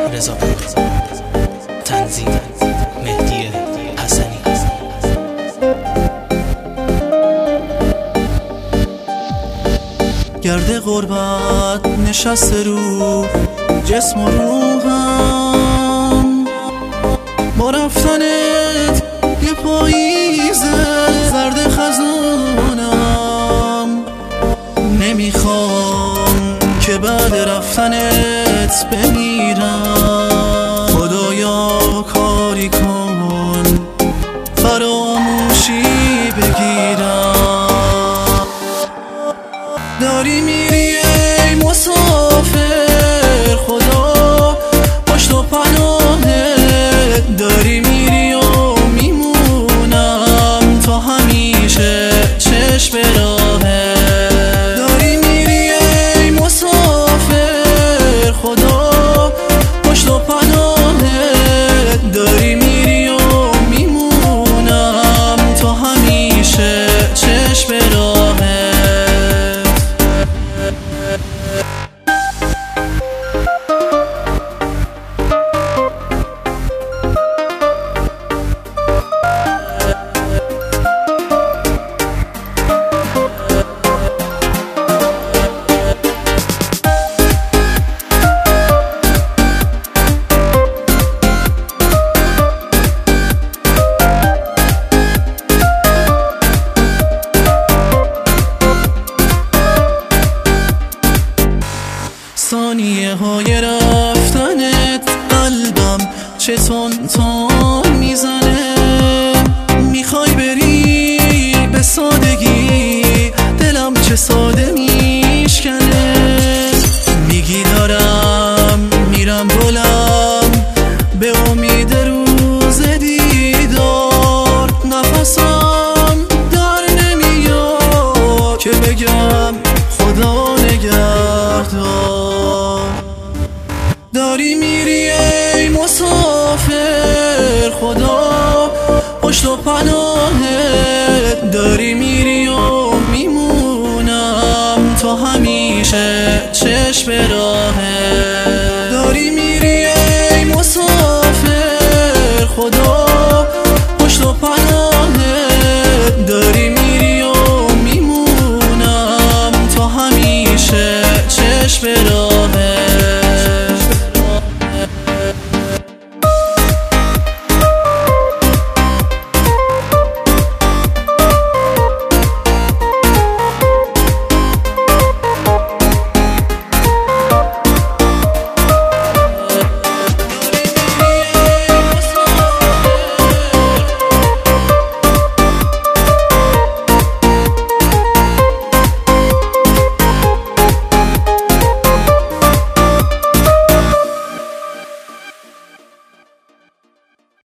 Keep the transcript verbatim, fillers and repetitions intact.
رضاپور. تنظیم مهدی حسنی. گرد غربت نشسته رو جسم و روحم، با رفتنت یه پاییز زرد خزونم. نمیخوام که بعد رفتنت بمیرم، خدایا کاری کن فراموشی بگیرم. داری میری ای مسافر، خدا پشت و پناهت. داری میری و میمونم تا همیشه چشم راهت. داری میری ای مسافر، خدا پشت و پناهت. داری میری و میمونم تا همیشه چشم راهت. ثانیه های رفتنت قلبم چه تون تون میزنه. میخوای بری به سادگی، دلم چه ساده میشکنه. میگی دارم میرم بلند به امید روز دیدار. نفسم در نمیاد که بگم خدا نگهدار. داری میری ای مسافر، خدا پشت و پناهت. داری میری و میمونم تا همیشه چشم راهت. داری میری ای مسافر، خدا پشت و پناهت. داری میری و میمونم تا همیشه چشم راهت.